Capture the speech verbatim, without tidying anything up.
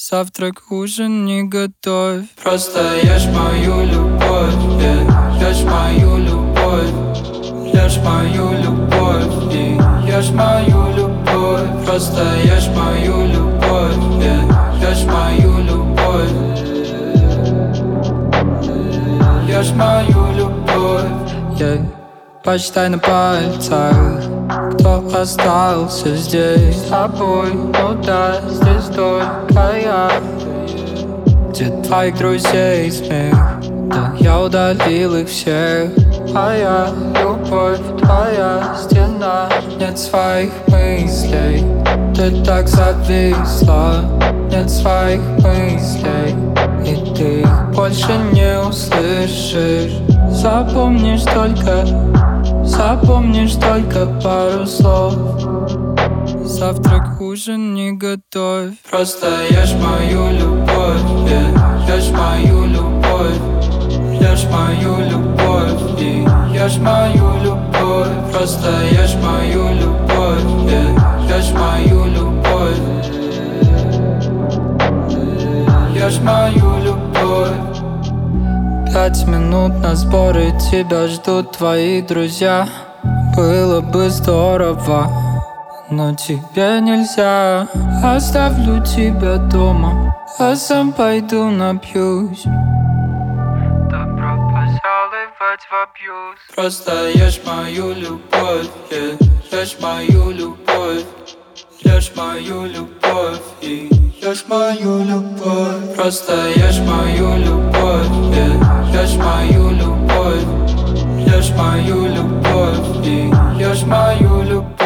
Завтрак, ужин не готовь. Просто ешь мою любовь, yeah. Ешь мою любовь, ешь мою любовь, и ешь мою любовь. Просто ешь мою любовь, yeah. Ешь мою любовь, ешь мою любовь, yeah. Посчитай на пальцах, кто остался здесь с тобой. Ну да, здесь только я. Где твоих друзей смех? Да я удалил их всех. Моя любовь, твоя стена. Нет своих мыслей, ты так зависла. Нет своих мыслей, и ты их больше не услышишь. Запомнишь только, запомнишь только пару слов. Завтрак, ужин не готовь. Просто ешь мою любовь, yeah. Ешь мою любовь, ешь мою любовь, и ешь мою любовь. Просто ешь мою любовь, yeah. Ешь мою любовь, ешь мою любовь. Пять минут на сборы, тебя ждут твои друзья. Было бы здорово, но тебе нельзя. Оставлю тебя дома, а сам пойду напьюсь. Добро пожаловать в абьюз. Просто ешь мою любовь, yeah. Ешь мою любовь, ешь мою любовь, и ешь мою любовь. Просто ешь мою любовь, yeah. Ешь мою любовь, ешь мою любовь, и ешь мою любовь.